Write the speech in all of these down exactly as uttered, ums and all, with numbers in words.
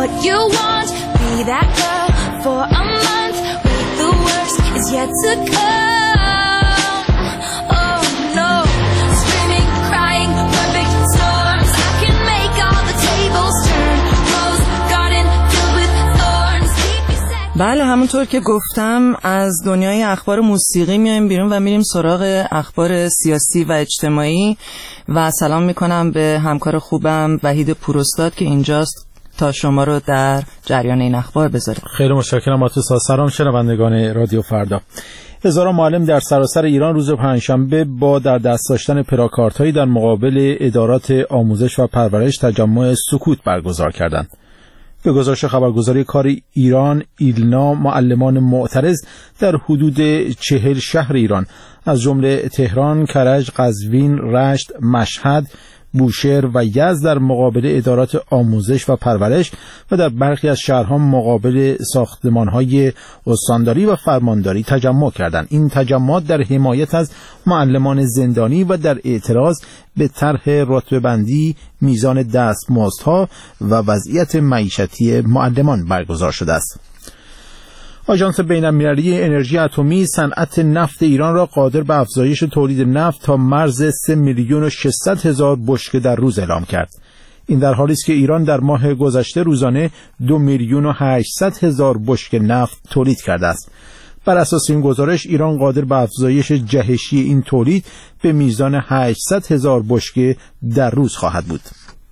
what you want. Be that girl for a month. Wait, the worst is yet to come. Oh no, screaming, crying, perfect storms. I can make all the tables turn. Rose garden filled with thorns. Keep me safe. بله، همونطور که گفتم از دنیای اخبار موسیقی میایم بیرون و میریم سراغ اخبار سیاسی و اجتماعی و سلام میکنم به همکار خوبم وحید پوراستاد که اینجاست تا شما رو در جریان این اخبار بذاره. خیلی متشکرم آتوسا. سلام شنوندگان رادیو فردا. هزاران معلم در سراسر ایران روز پنجشنبه با در دست داشتن پلاکاردهایی در مقابل ادارات آموزش و پرورش تجمع سکوت برگزار کردند. به گزارش خبرگزاری کار ایران ایلنا، معلمان معترض در حدود چهل شهر ایران از جمله تهران، کرج، قزوین، رشت، مشهد، بوشهر و یزد در مقابل ادارات آموزش و پرورش و در برخی از شهرها مقابل ساختمان‌های استانداری و فرمانداری تجمع کردند. این تجمعات در حمایت از معلمان زندانی و در اعتراض به طرح رتبه‌بندی میزان دستمزدها و وضعیت معیشتی معلمان برگزار شده است. آژانس بین‌المللی انرژی اتمی صنعت نفت ایران را قادر به افزایش تولید نفت تا مرز سه میلیون و ششصد هزار بشکه در روز اعلام کرد. این در حالی است که ایران در ماه گذشته روزانه دو میلیون و هشتصد هزار بشکه نفت تولید کرده است. بر اساس این گزارش ایران قادر به افزایش جهشی این تولید به میزان هشتصد هزار بشکه در روز خواهد بود.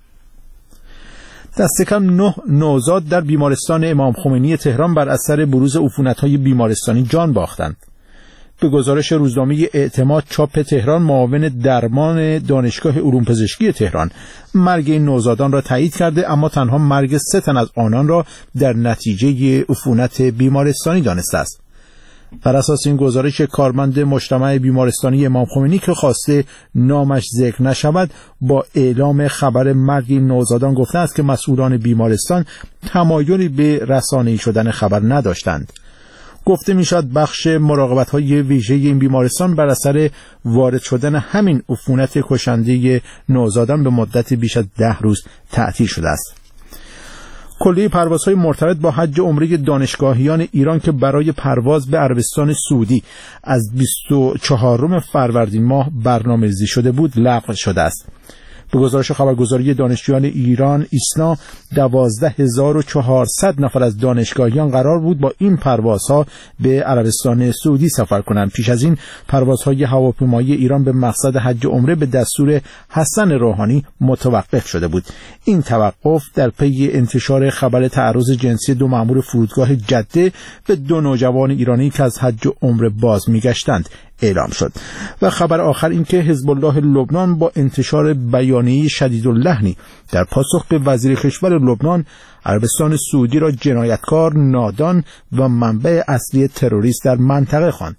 دست کم نه نوزاد در بیمارستان امام خمینی تهران بر اثر بروز عفونت‌های بیمارستانی جان باختند. به گزارش روزنامه اعتماد چاپ تهران، معاون درمان دانشگاه علوم پزشکی تهران مرگ این نوزادان را تایید کرده، اما تنها مرگ سه تن از آنان را در نتیجه عفونت بیمارستانی دانسته است. بر اساس این گزارش، کارمند مجتمع بیمارستانی امام خمینی که خواسته نامش ذکر نشود با اعلام خبر مرگ این نوزادان گفته است که مسئولان بیمارستان تمایلی به رسانه‌ای شدن خبر نداشتند. گفته میشد بخش مراقبت‌های ویژه این بیمارستان بر اثر وارد شدن همین عفونت کشنده نوزادان به مدت بیش از ده روز تعطیل شده است. کلیه پروازهای مرتبط با حج و عمره دانشگاهیان ایران که برای پرواز به عربستان سعودی از بیست و چهارم فروردین ماه برنامه‌ریزی شده بود لغو شده است. به گزارش خبرگزاری دانشجویان ایران ایسنا، دوازده هزار و چهارصد نفر از دانشگاهیان قرار بود با این پروازها به عربستان سعودی سفر کنند. پیش از این پروازهای هواپیمایی ایران به مقصد حج و عمره به دستور حسن روحانی متوقف شده بود. این توقف در پی انتشار خبر تعرض جنسی دو مأمور فرودگاه جده به دو نوجوان ایرانی که از حج و عمره باز میگشتند اعلام شد. و خبر آخر این که حزب الله لبنان با انتشار بیانیه شدیداللحنی در پاسخ به وزیر کشور لبنان عربستان سعودی را جنایتکار، نادان و منبع اصلی تروریست در منطقه خواند.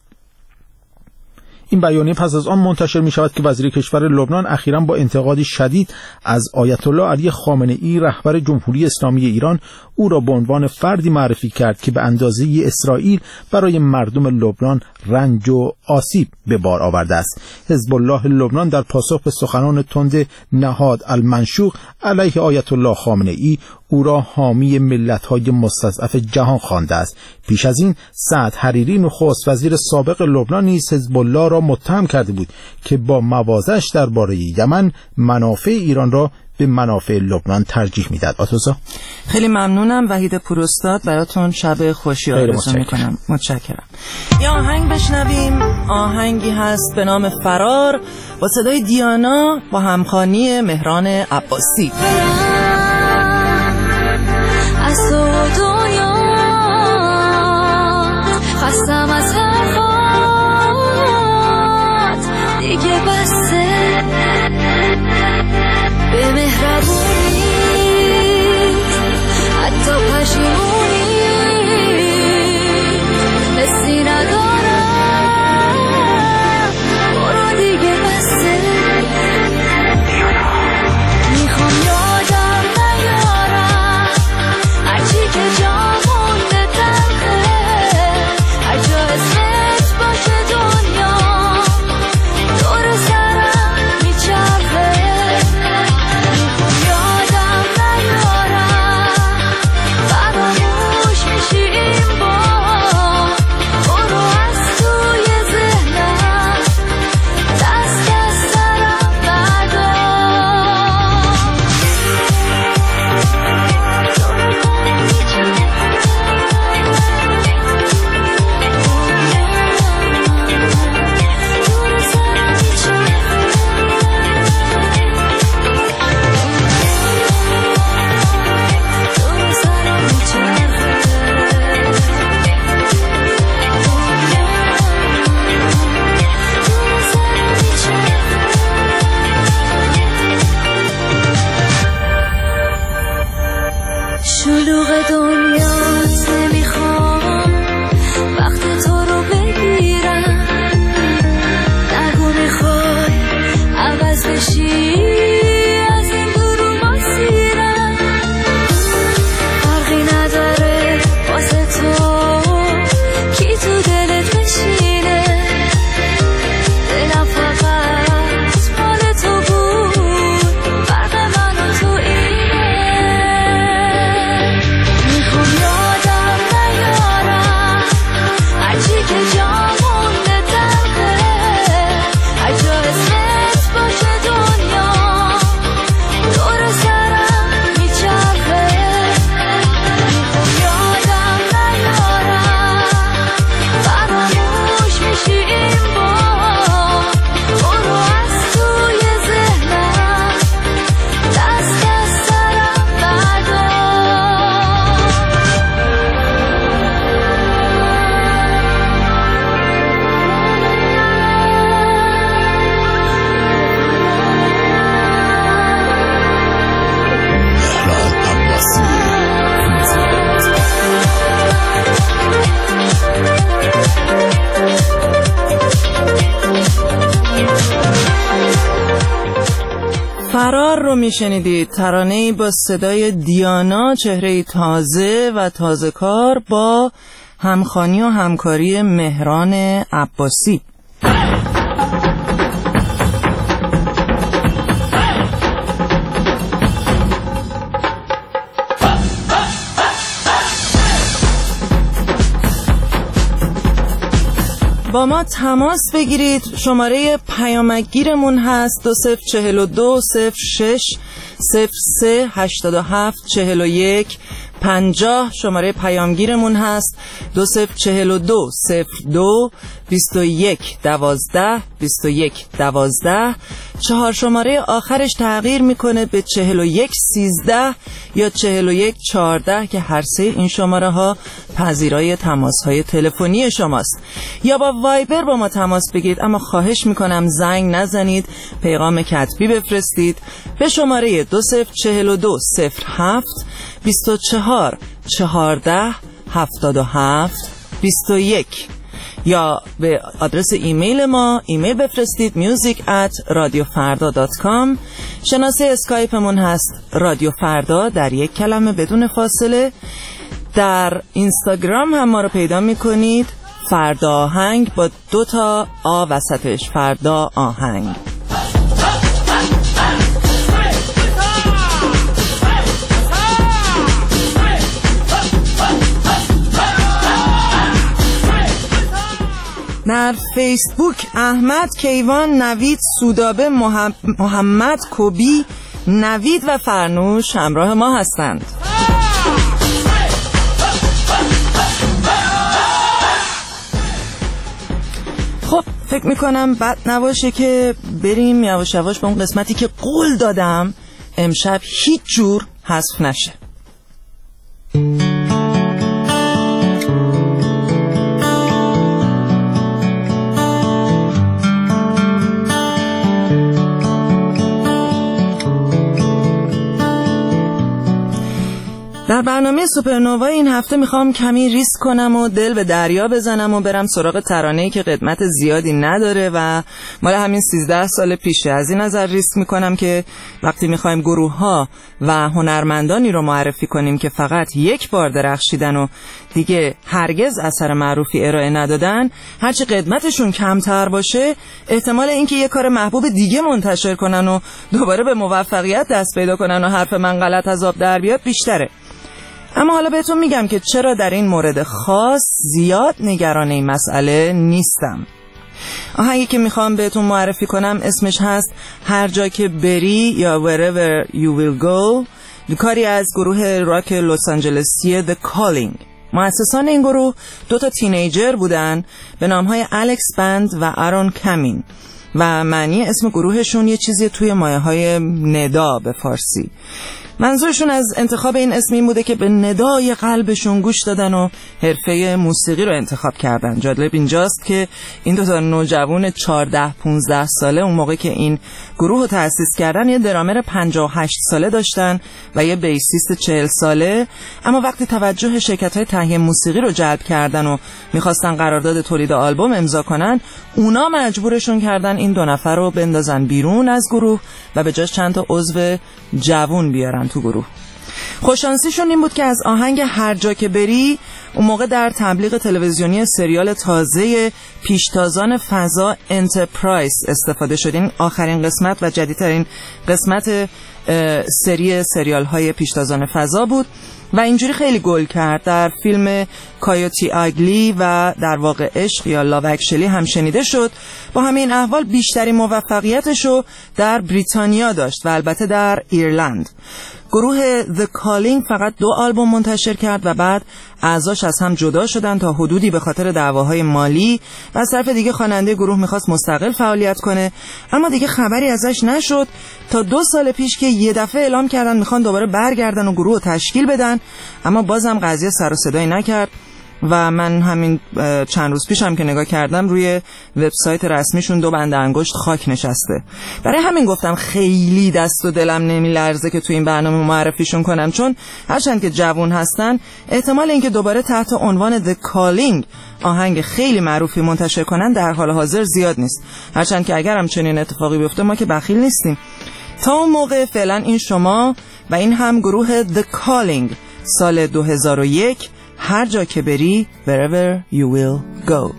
این بیانیه پس از آن منتشر می شود که وزیر کشور لبنان اخیراً با انتقادی شدید از آیت الله علی خامنه‌ای رهبر جمهوری اسلامی ایران او را به عنوان فردی معرفی کرد که به اندازه اسرائیل برای مردم لبنان رنج و آسیب به بار آورده است. حزب الله لبنان در پاسخ به سخنان تند نهاد المنشوق علیه آیت الله خامنه‌ای او را حامی ملت‌های مستضعف جهان خوانده است. پیش از این سعد حریری نخست وزیر سابق لبنان نیز حزب الله را متهم کرده بود که با مواضعش درباره یمن منافع ایران را به منافع لبنان ترجیح میداد. آتوزا خیلی ممنونم. وحید پوراستاد براتون شب خوشی آرزو میکنم. متشکرم. یه آهنگ بشنویم. آهنگی هست به نام فرار با صدای دیانا با همخوانی مهران عباسی. از تو دنیا خستم از حرفات دیگه بسته به مهربونی حتی پشیمونی حسی ندارم برو دیگه بسته میخوام یادم نیارم هرچی که جامون به تلخه هر جا اسمت باشه دنیا دور سرم میچرخه میخوام یادم میشنیدید ترانه‌ای با صدای دیانا، چهره‌ای تازه و تازه کار با همخوانی و همکاری مهران عباسی. با ما تماس بگیرید. شماره پیامکگیرمون هست دو صفر چهل و دو صفر شش صفر سه هشتاد و هفت چهل و یک پنجاه. شماره پیامگیرمون هست دو صفر چهل و دو صفر دو بیست و یک دوازده بیست و یک دوازده. چهار شماره آخرش تغییر میکنه به چهل و یک سیزده یا چهل و یک چهارده که هر سه این شماره ها پذیرای تماس های تلفنی شماست. یا با وایبر با ما تماس بگیرید، اما خواهش میکنم زنگ نزنید، پیغام کتبی بفرستید به شماره دو صفر چهل و دو صفر هفت بیست و چهار چهارده هفتاد و هفت بیست و یک یا به آدرس ایمیل ما ایمیل بفرستید music at radiofarda dot com. شناسه اسکایپمون هست رادیو فردا در یک کلمه بدون فاصله. در اینستاگرام هم ما رو پیدا میکنید فردا آهنگ با دو تا آ وسطش، فردا آهنگ. در فیسبوک احمد کیوان، نوید سودابه، محمد کوبی، نوید و فرنوش همراه ما هستند. خب فکر میکنم بد نباشه که بریم یواش یواش به اون قسمتی که قول دادم امشب هیچ جور حذف نشه. در برنامه سوپرنووا این هفته میخوام کمی ریسک کنم و دل به دریا بزنم و برم سراغ ترانه‌ای که قدمت زیادی نداره و مال همین سیزده سال پیشه. از این نظر ریسک میکنم که وقتی میخوایم گروه‌ها و هنرمندانی رو معرفی کنیم که فقط یک بار درخشیدن و دیگه هرگز اثر معروفی ارائه ندادن، هرچی قدمتشون کمتر باشه احتمال اینکه یه کار محبوب دیگه منتشر کنن و دوباره به موفقیت دست پیدا کنن و حرف من غلط از آب در بیاد بیشتره. اما حالا بهتون میگم که چرا در این مورد خاص زیاد نگران این مسئله نیستم. آهنگی که میخوام بهتون معرفی کنم اسمش هست هر جا که بری یا Wherever You Will Go، کاری از گروه راک لس آنجلسی The Calling. مؤسسان این گروه دو تا تینیجر بودن به نامهای الکس بند و آرون کامین و معنی اسم گروهشون یه چیزی توی مایه های ندا به فارسی. منظورشون از انتخاب این اسم این بوده که به ندای قلبشون گوش دادن و حرفه موسیقی رو انتخاب کردن. جالب اینجاست که این دو تا نوجوان چهارده پانزده ساله اون موقع که این گروه رو تأسیس کردن یه درامر پنجاه و هشت ساله داشتن و یه بیسیست چهل ساله، اما وقتی توجه شرکت‌های تهیه موسیقی رو جلب کردن و می‌خواستن قرارداد تولید آلبوم امضا کنن، اونا مجبورشون کردن این دو نفر رو بندازن بیرون از گروه و به جاش چند تا عضو جوون بیارن تو گروه. خوششانسیشون این بود که از آهنگ هر جا که بری اون موقع در تبلیغ تلویزیونی سریال تازه پیشتازان فضا انترپرایز استفاده شد. این آخرین قسمت و جدیدترین قسمت سری سریال های پیشتازان فضا بود و اینجوری خیلی گل کرد. در فیلم کایوتی آگلی و در واقع عشق یا لاو اکچولی هم شنیده شد. با همین احوال بیشترین موفقیتشو در بریتانیا داشت و البته در ایرلند. گروه The Calling فقط دو آلبوم منتشر کرد و بعد اعضاش از هم جدا شدن تا حدودی به خاطر دعواهای مالی و از طرف دیگه خواننده گروه میخواست مستقل فعالیت کنه، اما دیگه خبری ازش نشد تا دو سال پیش که یه دفعه اعلام کردن میخوان دوباره برگردن و گروه رو تشکیل بدن، اما بازم قضیه سر و صدایی نکرد و من همین چند روز پیشم که نگاه کردم روی وبسایت رسمیشون دو بند انگشت خاک نشسته. برای همین گفتم خیلی دست و دلم نمیلرزه که تو این برنامه معرفیشون کنم، چون هرچند که جوون هستن احتمال اینکه دوباره تحت عنوان The Calling آهنگ خیلی معروفی منتشر کنن در حال حاضر زیاد نیست، هرچند که اگرم چنین اتفاقی بیفته ما که بخیل نیستیم. تا اون موقع فعلا این شما و این هم گروه The Calling سال دو هزار و یک، هر جا که بری wherever you will go.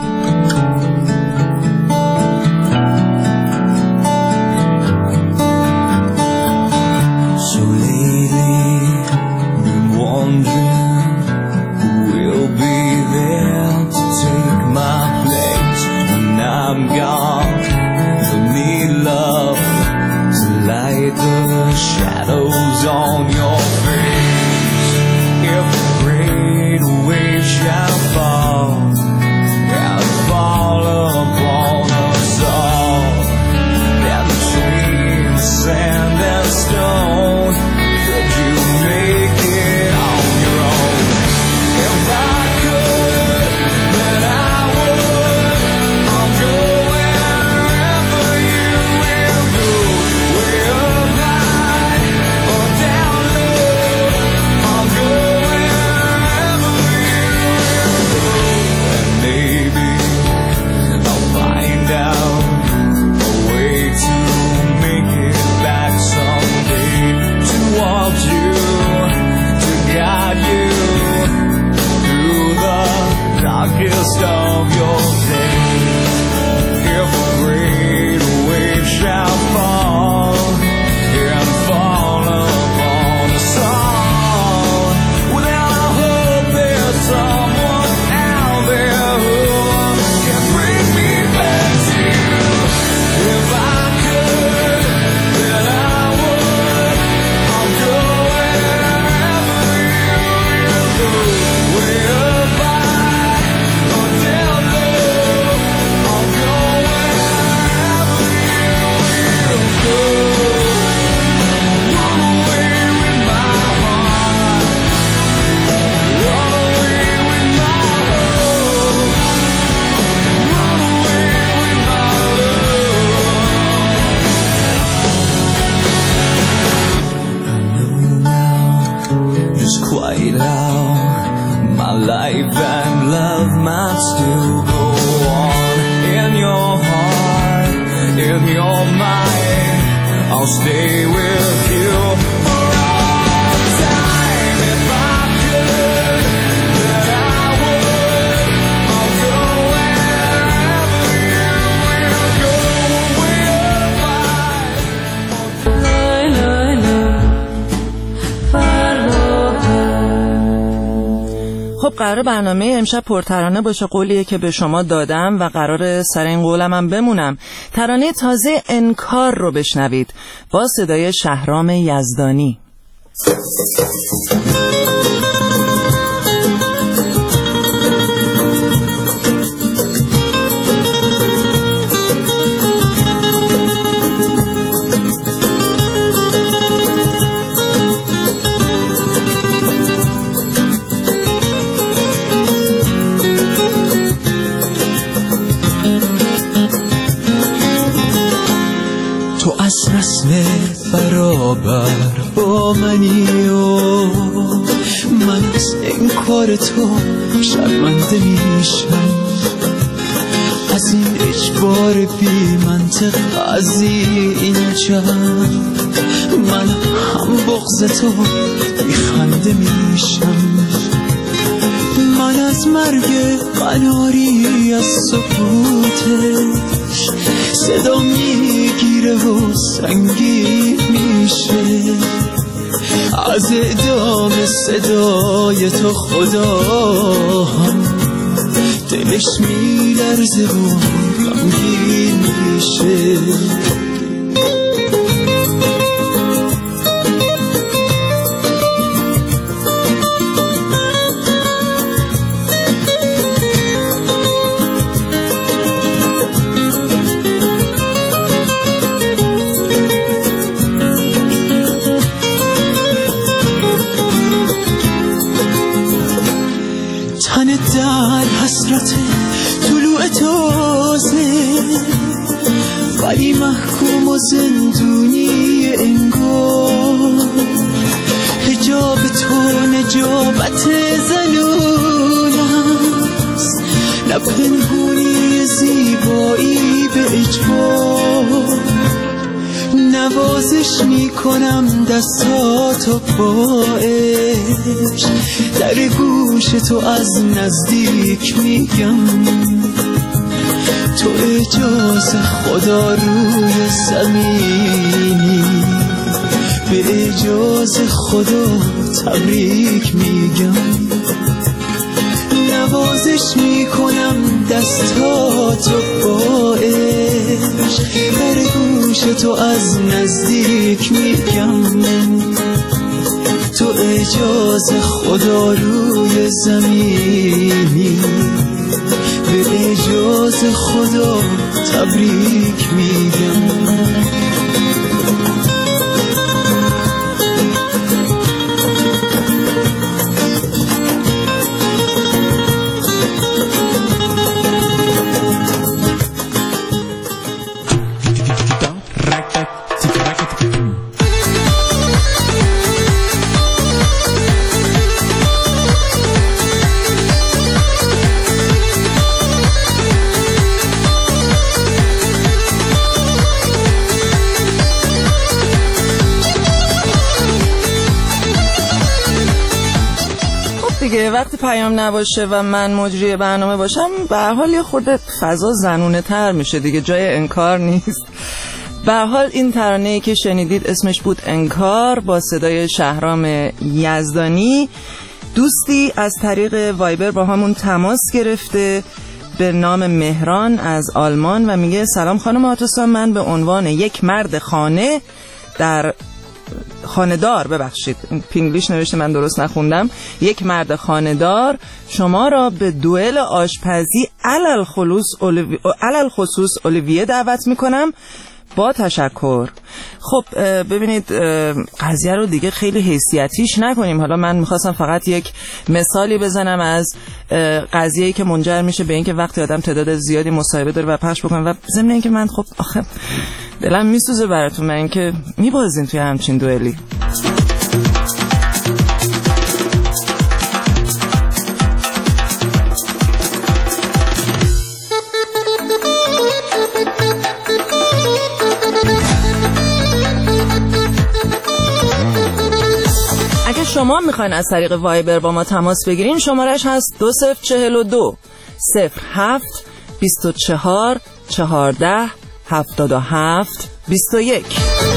On your face, if a great wave shall fall and fall upon us all, and between sand and stone, could you make it on your own? If I could, then I would. I'll go wherever you will go, way up high or down low. I'll go wherever you will go, and maybe I'll find out a way to make it back someday, to walk you, to guide you through the darkest of your days. If a great wave shall fall and fall upon us all, well then I hope there's someone out there who can bring me back to you. If I could, then I would. I'll go wherever you will go, way up high or down low. I'll go wherever you will go. Run away with my heart, run away with my hope, run away with my love. I know now just quite how my life and love might still go on. In your heart, in your mind, I'll stay with you for all time. If I could, then I would. I'll go wherever you will go, way up high. خب قرار برنامه امشب پرترانه باشه، قولیه که به شما دادم و قرار سر این قولم هم بمونم. ترانه تازه انکار رو بشنوید با صدای شهرام یزدانی. تو از رسم برابر با منی و من از انکار تو شرمنده میشم. از این اجبار بی منطق قضیه اینجا من هم بغض تو بیخنده میشم. من از مرگ قناری از سکوتش صدا میگیره و سنگین میشه. از اعدام صدای تو خدا هم دلش میلرزه و غمگین میشه. در حسرت طلوع تازه ولی محکوم و زندونی انگار. حجاب تو نجابت زنون است، نه پنهونی زیبایی به اجبار، نه نوازش میکنم دستاتو با عشق، در گوش تو از نزدیک میگم تو اجازه خدا روی زمینی، به اجازه خدا تبریک میگم. نوازش میکنم دستاتو با عشق، در گوش تو از نزدیک میگم تو اجازه خدا روی زمینی، به اجازه خدا تبریک میگم. وقتی پیام نباشه و من مجری برنامه باشم به هر حال یه خورده فضا زنونه تر میشه دیگه، جای انکار نیست. به هر حال این ترانه‌ای که شنیدید اسمش بود انکار، با صدای شهرام یزدانی. دوستی از طریق وایبر با همون تماس گرفته به نام مهران از آلمان و میگه سلام خانم آتوسان، من به عنوان یک مرد خانه در خانه‌دار، ببخشید پینگلیش نوشته من درست نخوندم، یک مرد خانه‌دار شما را به دوئل آشپزی علل خلوص اولوی... علل خصوص اولیویه دعوت میکنم، با تشکر. خب ببینید قضیه رو دیگه خیلی حیثیتیش نکنیم. حالا من میخواستم فقط یک مثالی بزنم از قضیه‌ای که منجر میشه به اینکه وقتی آدم تعداد زیادی مصاحبه داره و پخش بکنه و ضمن اینکه من خب آخه دلم میسوزه براتون، من اینکه میبازین توی همچین دوئلی. اگه شما میخواین از طریق وایبر با ما تماس بگیرین، شمارش هست دو صفر چهل و دو صفر هفت بیست و چهار چهارده هفتاد و هفت بیست و یک.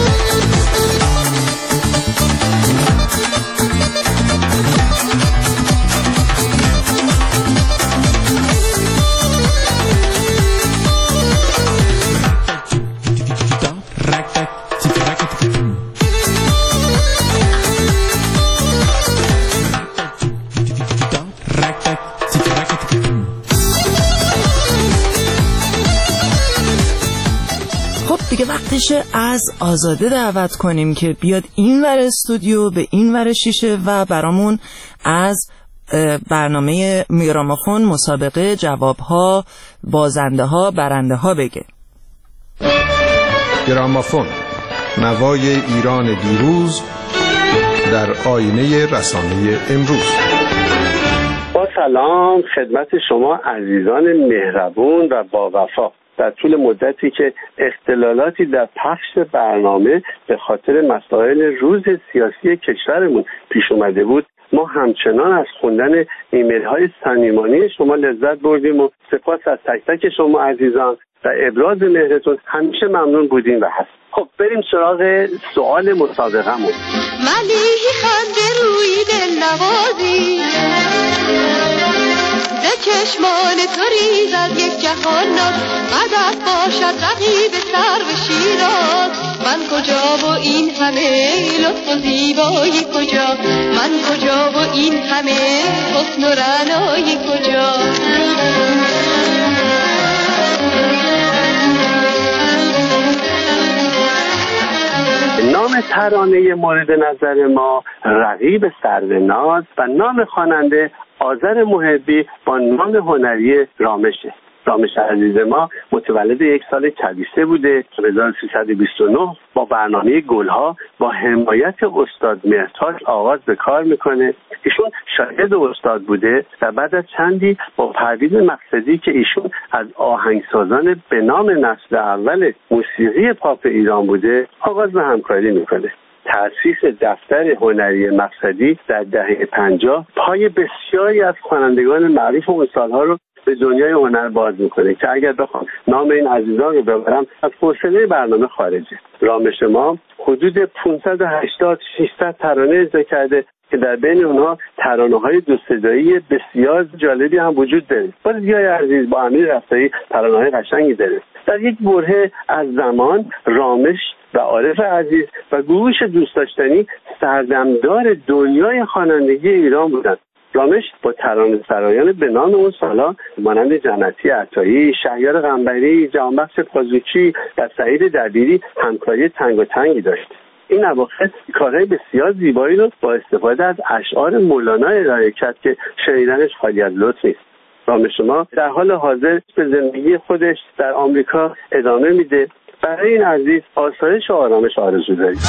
دیگه وقتشه از آزاده دعوت کنیم که بیاد این ور استودیو به این ور شیشه و برامون از برنامه گرامافون، مسابقه، جوابها، بازنده ها، برنده ها بگه. گرامافون، نوای ایران دیروز در آینه رسانه امروز. با سلام خدمت شما عزیزان مهربون و با وفا. در طول مدتی که اختلالاتی در پخش برنامه به خاطر مسائل روز سیاسی کشورمون پیش اومده بود، ما همچنان از خوندن ایمیل های صمیمانه شما لذت بردیم و سپاس از تک تک شما عزیزان و ابراز مهرتون همیشه ممنون بودیم و هست. خب بریم سراغ سوال مسابقه‌مون. ملیحی خنده روی دل نوازی، به چشمان تو ریزد یک جهان ناز، قدر باشد رقیب سر و شیراز. من کجا و این همه لطف و زیبایی کجا، من کجا و این همه حسن و رعنایی کجا. نام ترانه مورد نظر ما رقیب سروناز و نام خواننده آذر محبی با نام هنری رامشه. رامش عزیز ما متولد یک سال کبیسه بوده، هزار و سیصد و بیست و نه، با برنامه گلها با حمایت استاد مهرتاج آغاز به کار میکنه. ایشون شاگرد استاد بوده و بعد از چندی با پرویز مقصدی که ایشون از آهنگسازان به نام نسل اول موسیقی پاپ ایران بوده آغاز به همکاری میکنه. تأسیس دفتر هنری مقصدی در دهه پنجاه پای بسیاری از خوانندگان معروف اون سالها رو به دنیای هنر باز میکنه که اگر بخوام نام این عزیزان رو ببرم از حوصله برنامه خارجه. رامش ما حدود پانصد و هشتاد ششصد ترانه اجرا کرده که در بین اونها ترانه‌های دو صدایی بسیار جالبی هم وجود داره. با دیای عزیز با امیر رفتاری ترانه‌های قشنگی داره. در یک برهه از زمان رامش و عارف عزیز و گروهش دوست داشتنی سردمدار دنیای خوانندگی ایران بودند. رامش با ترانه سرایان به نام اون سالا مانند جنتی عطایی، شهریار قنبری، جهانبخش پازوکی و سعید دبیری همکاری تنگ و تنگی داشت. این اواخر کارهای بسیار زیبایی رو با استفاده از اشعار مولانا ارائه کرد که شنیدنش خالی از لطف نیست. رامش ما در حال حاضر به زندگی خودش در آمریکا ادامه میده. برای این عزیز آسایش و آرامش آرزو داریم.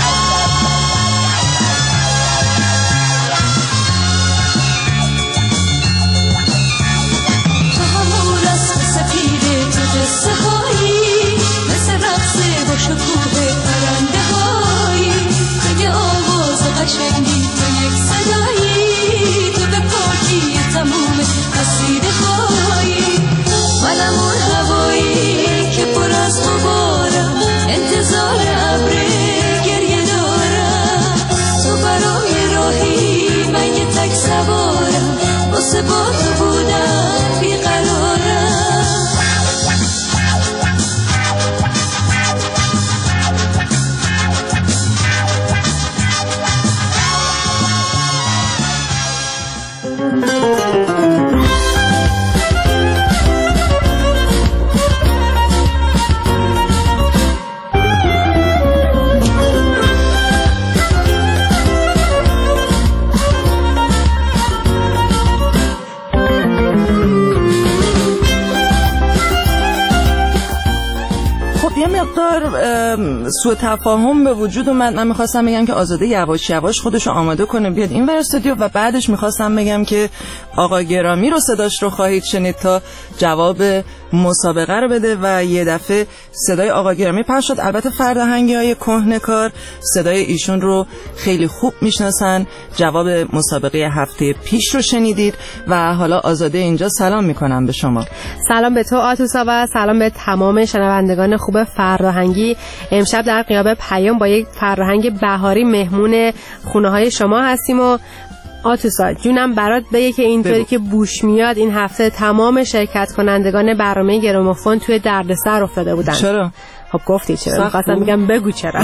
سوء تفاهم به وجود اومد. من میخواستم بگم که آزاده یواش یواش خودشو آماده کنه بیاد این ور استودیو و بعدش میخواستم بگم که آقا گرامی رو صداش رو خواهید شنید تا جواب مسابقه رو بده و یه دفعه صدای آقا گرامی پخش شد. البته فرهنگی‌های کهنه‌کار صدای ایشون رو خیلی خوب میشناسن. جواب مسابقه هفته پیش رو شنیدید و حالا آزاده اینجا سلام میکنم به شما. سلام به تو آتوسا و سلام به تمام شنوندگان خوب فرهنگی. امشب در غیاب پیام با یک فرهنگ بهاری مهمون خونه های شما هستیم و آتوسا جونم برات بگه که اینطوری که بوش میاد این هفته تمام شرکت کنندگان برنامه گراموفون توی دردسر افتاده بودن. چرا؟ خب گفتی چرا؟ می‌خواستم بگم بگو چرا.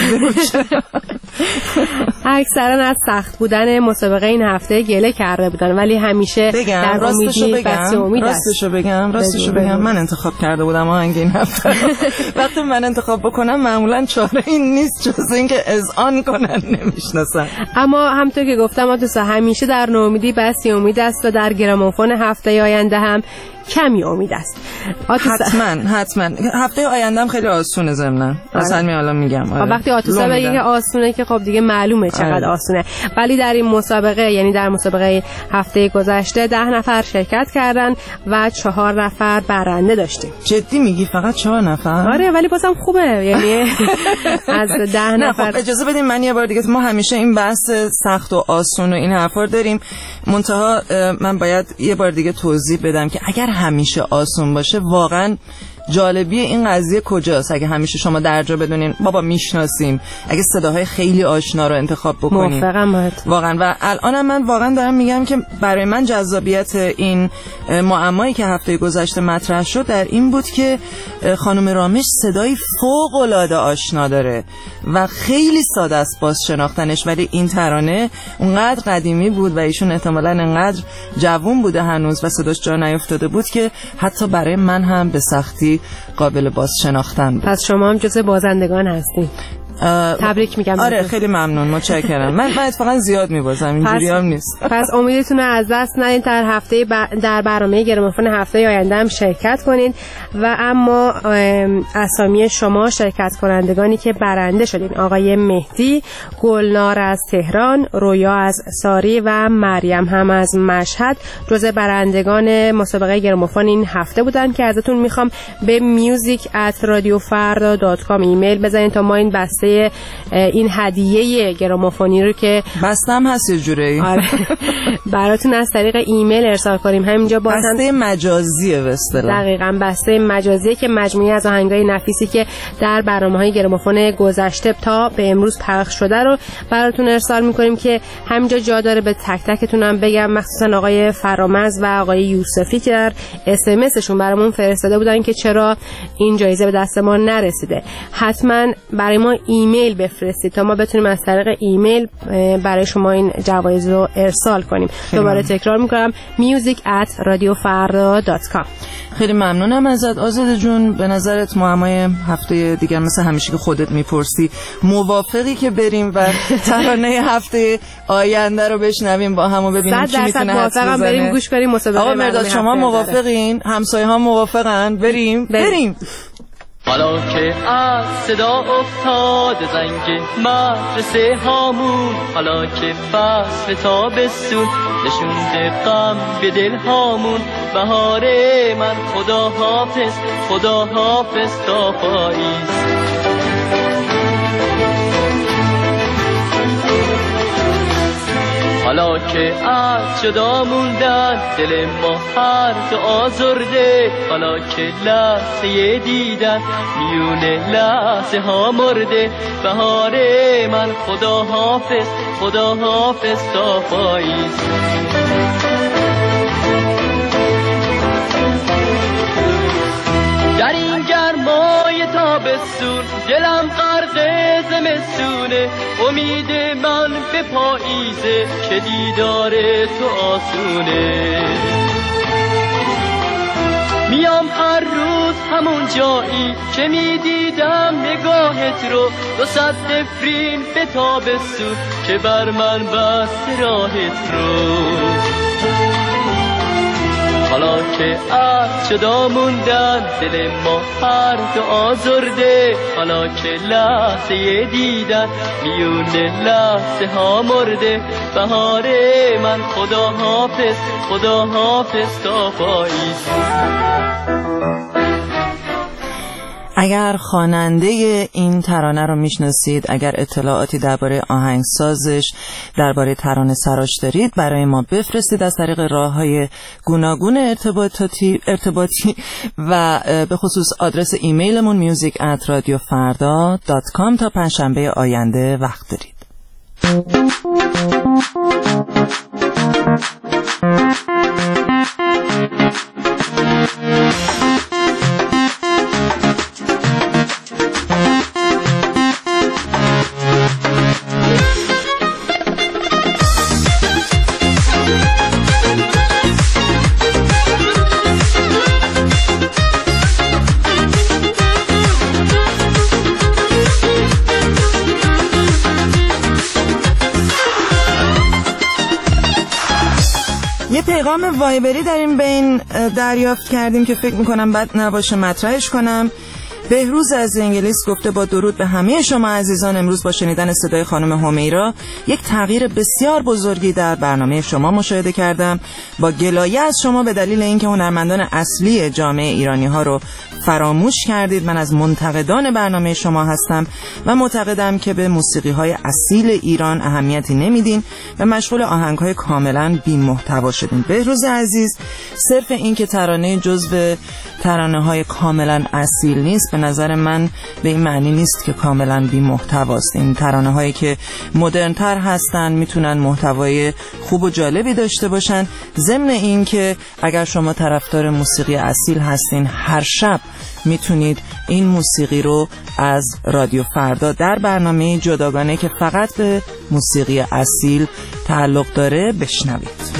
اکثرا از سخت بودن مسابقه این هفته گله کرده بودن ولی همیشه بگم در راستشو بگم راستشو بگم راستشو بگم من انتخاب کرده بودم آهنگ این هفته. وقتی من انتخاب بکنم معمولا چاره این نیست جز اینکه اذعان کنن نمیشناسن. اما همونطور که گفتم آتوسا همیشه در ناامیدی بسی امید است و در گراموفون هفته آینده هم کمی امید است. حتما حتما هفته آینده هم خیلی آسونه ضمن اصلا می الان میگم آره. وقتی آتوسا بگه که آسونه که خب دیگه معلومه چقدر آره. آسونه. ولی در این مسابقه یعنی در مسابقه هفته گذشته ده نفر شرکت کردن و چهار نفر برنده داشتیم. جدی میگی فقط چهار نفر؟ آره ولی بازم خوبه یعنی از ده نفر. خب اجازه بدین من یه بار دیگه ما همیشه این بحث سخت و آسون و این حرفا داریم منتها من باید یه بار دیگه توضیح بدم که اگر همیشه آسون باشه واقعا جالبی این قضیه کجاست؟ اگه همیشه شما درجا بدونین بابا میشناسیم، اگه صداهای خیلی آشنا رو انتخاب بکنین موافقم باید واقعا. و الانم من واقعا دارم میگم که برای من جذابیت این معمایی که هفته گذشته مطرح شد در این بود که خانم رامش صدای فوق العاده آشنا داره و خیلی ساده است باز شناختنش، ولی این ترانه اونقدر قدیمی بود و ایشون احتمالاً انقدر جوون بوده هنوز و صداش جا نیافتاده بود که حتی برای من هم به سختی قابل باز شناختن بود. پس شما هم جزء بازندگان هستین. تبریک میگم. آره خیلی ممنون، متشکرم. من من اتفاقا زیاد میبازم، اینجوری هم نیست. پس امیدتون رو از دست ندین، در هفته ب... در برنامه گرامافون هفته آینده هم شرکت کنین. و اما اسامی شما شرکت کنندگانی که برنده شدین: آقای مهدی، گلنار از تهران، رویا از ساری و مریم هم از مشهد جزء برندگان مسابقه گرامافون این هفته بودن که ازتون میخوام به میوزیک ات رادیو فردا دات کام ایمیل بزنین تا ما این بسته این هدیه گرامافونی رو که بستم هست یه جوری براتون از طریق ایمیل ارسال کنیم. همینجا بسته مجازیه به اصطلاح. دقیقاً بسته مجازیه که مجموعه از آهنگای نفیسی که در برنامه‌های گرامافون گذشته تا به امروز پخش شده رو براتون ارسال می‌کنیم که همینجا جا داره به تک تکتون هم بگم، مخصوصا آقای فرامرز و آقای یوسفی که در اس ام اسشون برامون فرستاده بودن که چرا این جایزه به دست ما نرسیده. حتما برای ما ایمیل بفرستید تا ما بتونیم از طریق ایمیل برای شما این جوایز رو ارسال کنیم. دوباره تکرار میکنم میوزیک ات رادیو فردا دات کام. خیلی ممنونم ازت آزاده جون. به نظرت معمای هفته دیگر مثل همیشه که خودت میپرسی موافقی که بریم و ترانه هفته آینده رو بشنویم با هم و ببینیم چی میتونه حدس بزنه؟ بریم گوش کنیم مسابقه. آقا مرداد شما موافقین؟ همسایه ها موافقن؟ بریم بریم. حالا که از صدا افتاد زنگ مدرسه هامون، حالا که فصل تابستون نشونده غم به دل هامون، بهاره من خدا حافظ خدا حافظ تا پاییز. حالا که از جدا موندن دل ما هر دو آزرده، حالا که لحظه دیدن میون لحظه ها مرده، بهاره من خدا حافظ خدا حافظ تا پاییز. در این گرمای تابستون دلم غرق زمستونه، امید من به پاییزه که دیدار تو آسونه. میام هر روز همون جایی که میدیدم نگاهت رو، دو صد نفرین به تابستون که بر من بست راهت رو. حالا که از جدا موندن دل ما هر دو آزرده، حالا که لحظه دیدن میون لحظه ها مرده، بهاره من خدا حافظ خدا حافظ تا پاییز. اگر خواننده این ترانه رو میشناسید، اگر اطلاعاتی درباره آهنگسازش، درباره ترانه سراش دارید، برای ما بفرستید از طریق راه‌های گوناگون ارتباطاتی ارتباطی و به خصوص آدرس ایمیلمون میوزیک ات رادیو فردا دات کام. تا پنجشنبه آینده وقت دارید. یه پیغام وایبری در این بین دریافت کردیم که فکر میکنم بد نباشه مطرحش کنم. بهروز از انگلیس گفته با درود به همه شما عزیزان، امروز با شنیدن صدای خانم همیرا یک تغییر بسیار بزرگی در برنامه شما مشاهده کردم. با گلایه از شما به دلیل اینکه هنرمندان اصلی جامعه ایرانی ها رو فراموش کردید. من از منتقدان برنامه شما هستم و معتقدم که به موسیقی های اصیل ایران اهمیتی نمیدین و مشغول آهنگ های کاملا بی محتوا شدین. بهروز عزیز، صرف این که ترانه جزو ترانه های کاملا اصیل نیست به نظر من به این معنی نیست که کاملا بی محتواست. این ترانه هایی که مدرن تر هستن میتونن محتوای خوب و جالبی داشته باشن. ضمن این که اگر شما طرفدار موسیقی اصیل هستین، هر شب میتونید این موسیقی رو از رادیو فردا در برنامه جداگانه که فقط به موسیقی اصیل تعلق داره بشنوید.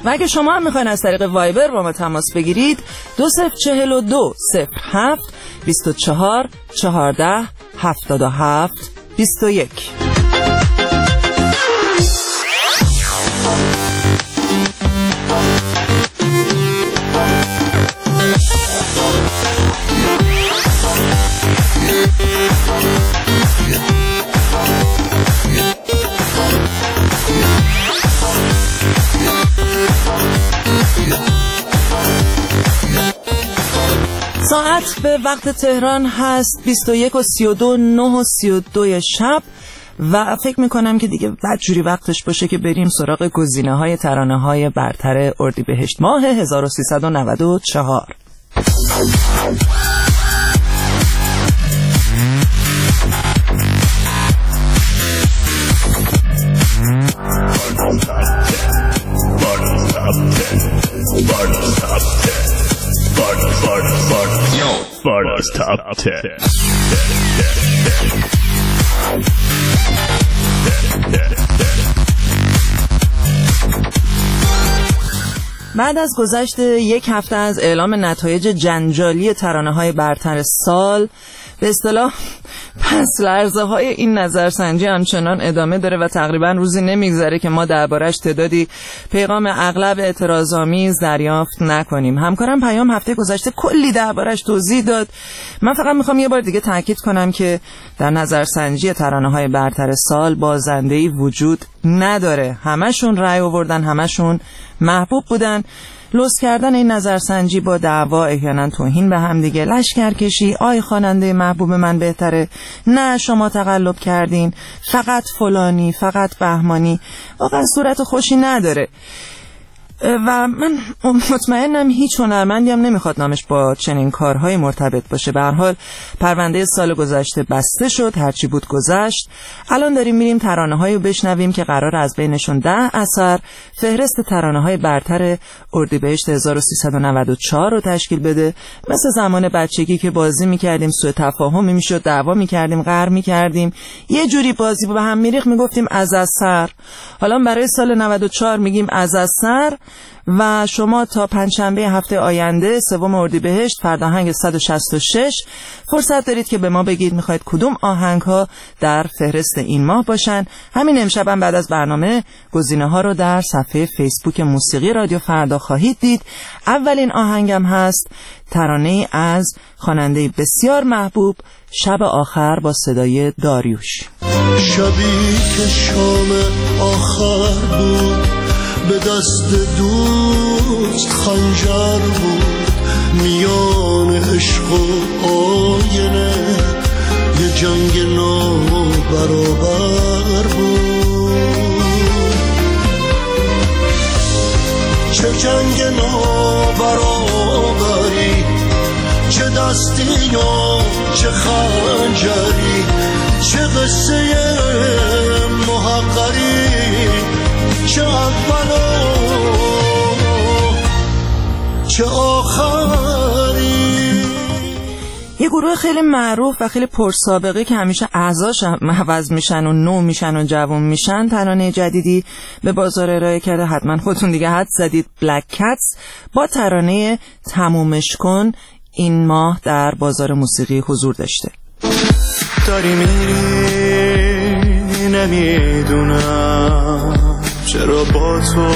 و اگه شما هم میخواین از طریق وایبر با ما تماس بگیرید دو صفر چهل و دو صفر هفت بیست و چهار چهارده هفتاد و هفت بیست و یک. ساعت به وقت تهران هست بیست و یک و سی و دو، نه و سی و دو شب و فکر میکنم که دیگه بدجوری وقتش باشه که بریم سراغ گزینه های ترانه های برتر اردیبهشت ماه هزار و سیصد و نود و چهار. Barda's Top ten. بعد از گذشت یک هفته از اعلام نتایج جنجالی ترانه‌های برتر سال، به اصطلاح پس لرزه های این نظرسنجی همچنان ادامه داره و تقریبا روزی نمیگذره که ما دربارش تعدادی پیغام اغلب اعتراض‌آمیز دریافت نکنیم. همکارم پیام هفته گذشته کلی دربارش توضیح داد. من فقط میخوام یه بار دیگه تاکید کنم که در نظرسنجی ترانه‌های برتر سال بازنده‌ای وجود نداره. همشون رأی آوردن، همشون محبوب بودن. لوس کردن این نظرسنجی با دعوا، احیانا توهین به هم دیگه، لشکرکشی، آی خواننده محبوب من بهتره، نه شما تقلب کردین، فقط فلانی، فقط بهمانی، واقعا صورت خوشی نداره و من مطمئنم هیچ هنرمندی هم نمیخواد نامش با چنین کارهای مرتبط باشه. به هر حال پرونده سال گذشته بسته شد، هرچی بود گذشت. الان داریم میریم ترانه‌هایی رو بشنویم که قرار از بینشون ده اثر فهرست ترانه‌های برتر اردیبهشت هزار و سیصد و نود و چهار رو تشکیل بده. مثل زمان بچگی که بازی میکردیم، سوء تفاهمی میشد، دعوا میکردیم، قهر میکردیم، یه جوری بازی به هم میریخت، میگفتیم از اثر. حالا برای سال نود و چهار میگیم از اثر و شما تا پنجشنبه هفته آینده سوم اردیبهشت فرداهنگ صد و شصت و شش فرصت دارید که به ما بگید میخواید کدوم آهنگ ها در فهرست این ماه باشن. همین امشب هم بعد از برنامه گزینه ها رو در صفحه فیسبوک موسیقی رادیو فردا خواهید دید. اولین آهنگم هست ترانه از خواننده بسیار محبوب شب آخر با صدای داریوش. شبی که شام آخر بود، به دست دوست خنجر بود، میان عشق و آینه یه جنگ نابرابر بود. چه جنگ نابرابری، چه دستی و چه خنجری، چه قصه محقری، چه اول و چه آخری. یه گروه خیلی معروف و خیلی پرسابقه که همیشه اعضاش عوض میشن و نو میشن و جوان میشن، ترانه جدیدی به بازار ارائه کرده. حتما خودتون دیگه حد زدید. بلک کتس با ترانه تمومش کن این ماه در بازار موسیقی حضور داشته. داری میری نمیدونم چرا با تو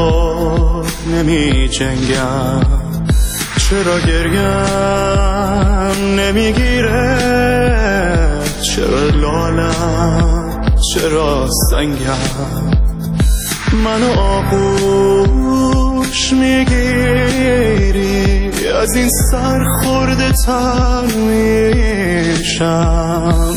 نمی جنگم، چرا گریم نمیگیره، چرا لالم، چرا سنگم، منو آغوش میگیری، از این سر خورده تر میشم.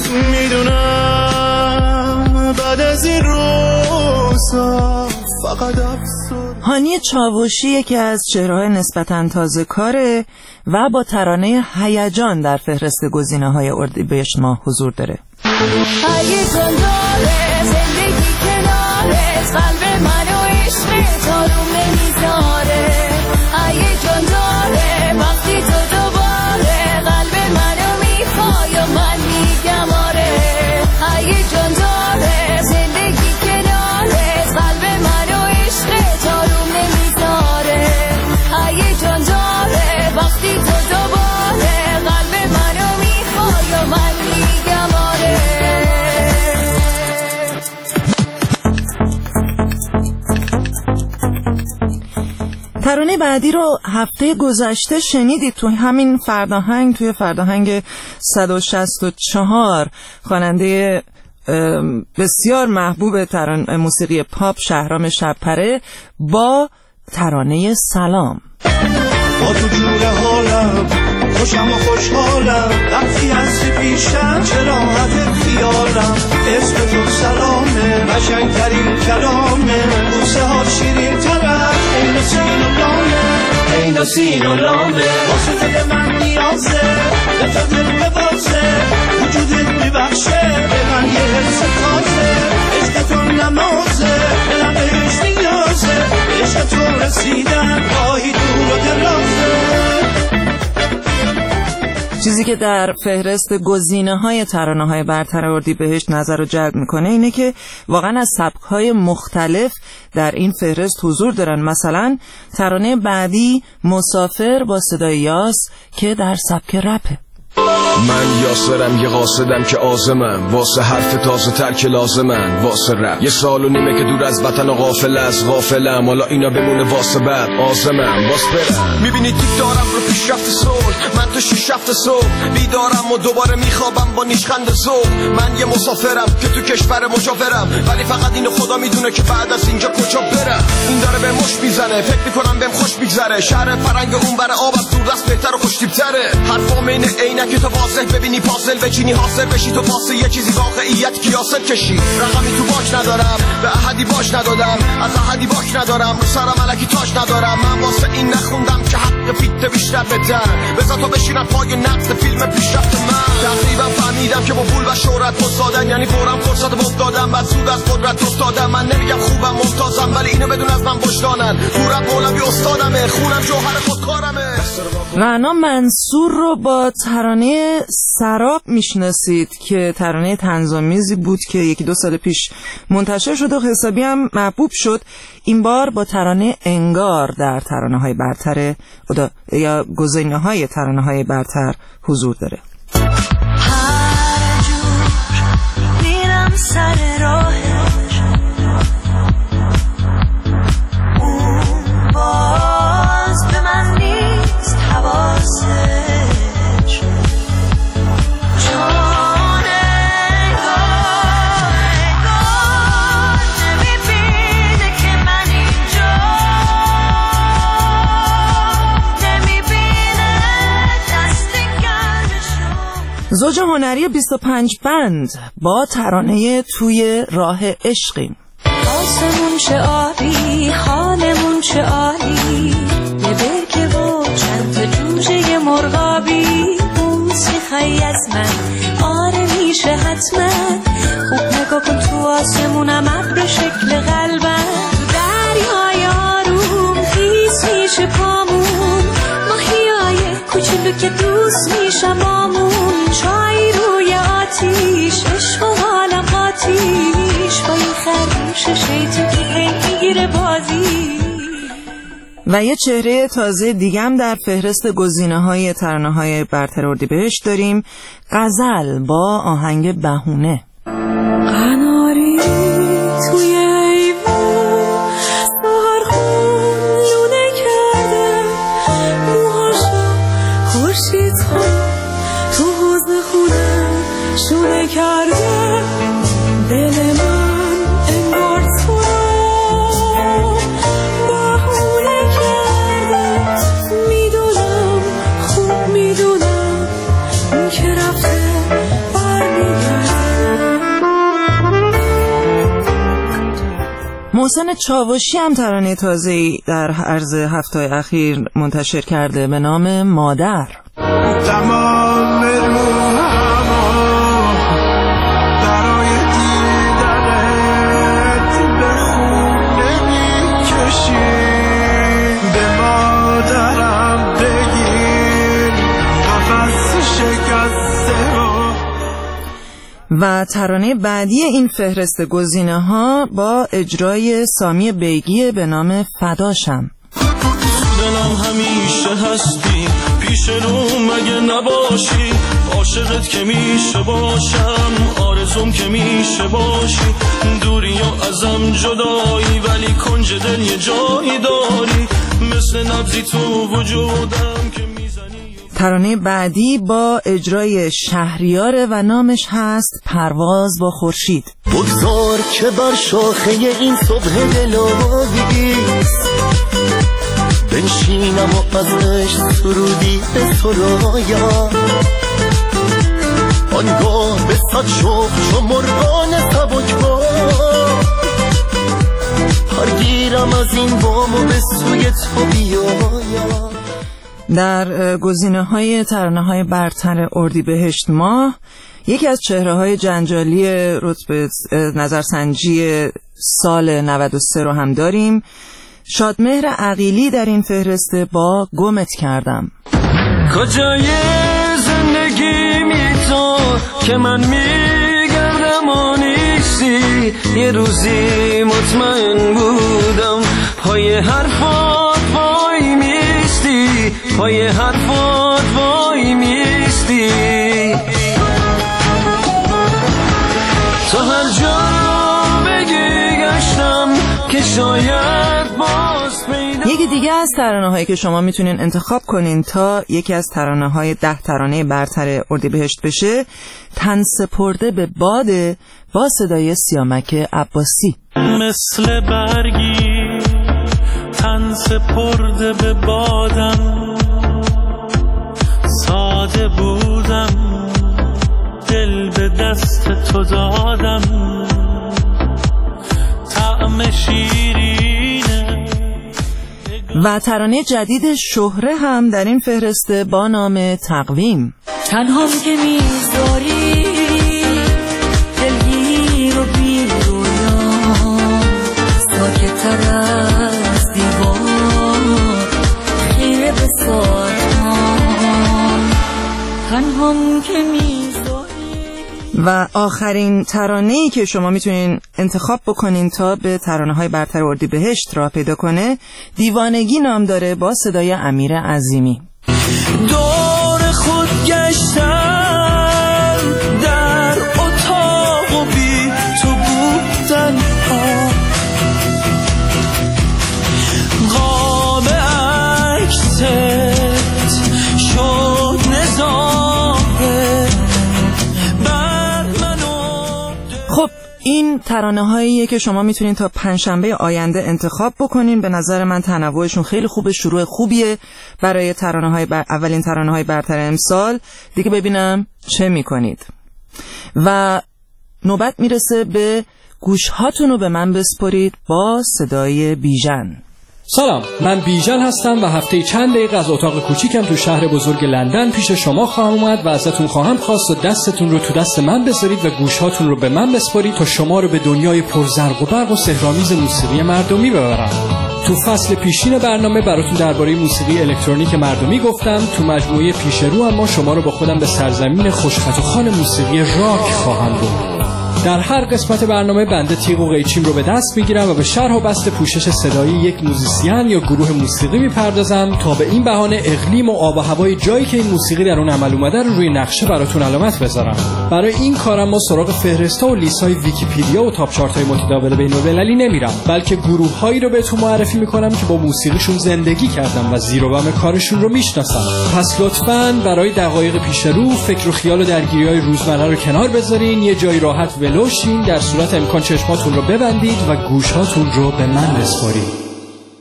میدونم بعد از این روزا فقط افسون. هانی چاوشی یکی از چهره‌های نسبتاً تازه کاره و با ترانه هیجان در فهرست گزینه‌های اردیبهشت ماه حضور داره. هیجان داره زندگی کنارت، قلب منو عشق تارو نمیذاره. هیجان داره وقتی تو دوباره قلب منو میخوای و من میگم آره. هیجان داره زندگی کنارت، قلب منو عشق تارو نمیذاره. ترانه بعدی رو هفته گذشته شنیدید تو همین فرداهنگ، توی فرداهنگ صد و شصت و چهار. خواننده بسیار محبوب ترانه موسیقی پاپ شهرام شب‌پره با ترانه سلام. با تو جور حالم خوشم و خوشحالم، وقتی هستی پیشم چه راحت خیالم. اسم تو سلامه، قشنگ‌ترین کلامه، بوسه ها شیرین ترم، عین سین و لامه، عین سین و لامه. واسه تو به من نیازه، به تو دل ببازه، وجودت میبخشه به من یه حس تازه. عشق تو نمازه، دلم بهش نیازه، عشق تو رسیدن راهی دور و درازه. چیزی که در فهرست گزینه‌های ترانه‌های برتر اردیبهشت نظر رو جلب میکنه اینه که واقعا از سبک‌های مختلف در این فهرست حضور دارن. مثلا ترانه بعدی مسافر با صدای یاس که در سبک رپه. من یاسرم یه قاصدم که آزمم، واسه حرف تازه تر که لازمم، واسه رپ یه سال و نیمه که دور از وطن و غافل از غافلم، حالا اینا بمونه واسه بعد آزمم واس برم. میبینی تیک دارم رو پیشرفت صلح، من تو شیش هفت صبح بیدارم و دوباره میخوابم با نیشخند ذوق. من یه مسافرم که تو کشور مجاورم، ولی فقط اینو خدا میدونه که بعد از اینجا کجا برم. این داره به مش میزنه، فکر میکنم بهم خوش میگذره، شهر فرنگ اون بر آب از دور دست بهتر و خوش‌تیپ‌تره. حرفام اینه عینک تو واضح ببینی پازل بچینی حاصل بشی، تو واسه یه چیزی واقعیت کیاسل کشی. رقمی تو باش ندارم، به احدی باش ندادم، از احدی باش ندارم، رو سرم الکی تاش ندارم. من واسه این نخوندم که حق فیت بیشتر بهتر، بذار تو بشینم پای نقد فیلم پیشرفت من. تقریبا فهمیدم که با پول و شهرت مصادن، یعنی فورم فرصت افتادم بعد سود از قدرت افتادم. من نمیگم خوبم ممتازم، ولی اینو بدون از من وجدانن، تو رپ مولوی استادمه، خونم جوهر خودکارمه. رعنا منصور رو با ترانه سراب میشناسید که ترانه طنزآمیزی بود که یکی دو سال پیش منتشر شد و حسابی هم محبوب شد. این بار با ترانه انگار در ترانه‌های برتر یا گزینه‌های ترانه‌های برتر حضور داره. هر جور میرم سر راهش، اون باز به من نیست حواسش. زوج هنری بیست و پنج بند با ترانه توی راه عشقیم. آسمون چه عالی، حالمون چه عالی، یه برکه و چند تا جوجه مرغابی، بوس میخوای از من؟ آره میشه حتما، خوب نگاه کن تو آسمونم ابر شکل قلبم، تو دریای آروم خیس میشه پامون، ماهیای کوچولو که دوست میشم بامون، چای روی آتیش عشق و حالم آتیش، با این خرگوش شیطون که هی میگیره بازی. و یه چهره تازه دیگم در فهرست گزینه‌های ترانه‌های برتر اردیبهشت داریم، غزل با آهنگ بهونه. قناری توی ایوون سهرخون لونه کرده، موهاشو خورشید خون تو حوض خونه شونه کرده، دل من انگار تو رو بهونه کرده، میدونم خوب میدونم اون که رفته برمیگرده. محسن چاوشی هم ترانه تازه‌ای در عرض هفته اخیر منتشر کرده به نام مادر. تمام روحم برای دیدنت به خونه میکشی، به مادرم بگیر قفس شکسته رو. و ترانه بعدی این فهرست گزینه ها با اجرای سامی بیگی به نام فداشم. دلم همیشه هستی پیش رو مگه نباشی، عاشقت که میشه باشم، آرزوم که میشه باشی، دوری یا ازم جدایی ولی کنج دل یه جایی داری، مثل نبضی تو وجودم که میزنی. ترانه بعدی با اجرای شهریاره و نامش هست پرواز با خورشید. بگذار که بر شاخه این صبح دل‌آویز بنشینم و ازش سرودی به سرایم، آنگاه به صد شوق چو مرغان سبکبار پرگیرم از این بام و به سوی تو بیایم. در گزینه‌های ترانه‌های برتر اردیبهشت ماه یکی از چهره‌های جنجالی رتبه نظرسنجی سال نود و سه رو هم داریم. شادمهر عقیلی در این فهرسته با گمت کردم. کجای زندگی می تو که من میگردم و نیستی، یه روزی مطمئن بودم پای حرفات وای میستی، پای حرفات وای میستی. تو هر جا بگی گشتم که شاید باز پیدا. یکی دیگه از ترانه‌هایی که شما میتونین انتخاب کنین تا یکی از ترانه‌های ده ترانه برتر اردیبهشت بشه، تن سپرده به باده با صدای سیامک عباسی. مثل برگی تن سپرده به بادم، ساده بودم دل به دست تو دادم، طعم شیرینه. و ترانه جدید شهره هم در این فهرسته با نام تقویم. تنهام که میذاری دلگیر و بی رویا، ساکت تر از دیوار خیره به ساختمان، تنهام که میذاری. و آخرین ترانه‌ای که شما میتونین انتخاب بکنین تا به ترانه‌های برتر اردیبهشت راه پیدا کنه، دیوانگی نام داره با صدای امیر عظیمی. دور خود گشتم در اتاق و بی تو بودن ها، قاب عکست شد نظاره بر منو. خب این ترانه هاییه که شما میتونین تا پنجشنبه آینده انتخاب بکنین. به نظر من تنوعشون خیلی خوبه، شروع خوبیه برای ترانه های بر... اولین ترانه های برتر امسال. دیگه ببینم چه میکنید. و نوبت میرسه به گوش هاتونو به من بسپرید با صدای بیژن. سلام، من بیژن هستم و هفته چند دقیقه از اتاق کوچیکم تو شهر بزرگ لندن پیش شما خواهم اومد و ازتون خواهم خواست و دستتون رو تو دست من بذارید و گوشهاتون رو به من بسپارید تا شما رو به دنیای پرزرق و برق و سحرآمیز موسیقی مردمی ببرم. تو فصل پیشین برنامه براتون درباره موسیقی الکترونیک مردمی گفتم. تو مجموعه پیش رو اما شما رو با خودم به سرزمین خوشخط و خوان موسیقی راک خواهم برد. در هر قسمت برنامه بنده تیغ و قیچیم رو به دست میگیرم و به شرح و بسط پوشش صدایی یک موزیسین یا گروه موسیقی میپردازم تا به این بهانه اقلیم و آب و هوای جایی که این موسیقی در اون عمل اومده رو روی نقشه براتون علامت بذارم. برای این کارم ما سراغ فهرست‌ها و لیست‌های ویکی‌پدیا و تاپ چارت‌های متداول بین‌المللی نمیرم، بلکه گروه‌هایی رو بهتون معرفی میکنم که با موسیقیشون زندگی کردم و زیر و بم کارشون رو میشناسم. پس لطفاً برای دقایق پیش رو فکر و خیال و درگیری‌های روزمره رو کنار بذارین، یه جای راحت ولوشین، در صورت امکان چشماتون رو ببندید و گوشهاتون رو به من بسپارید.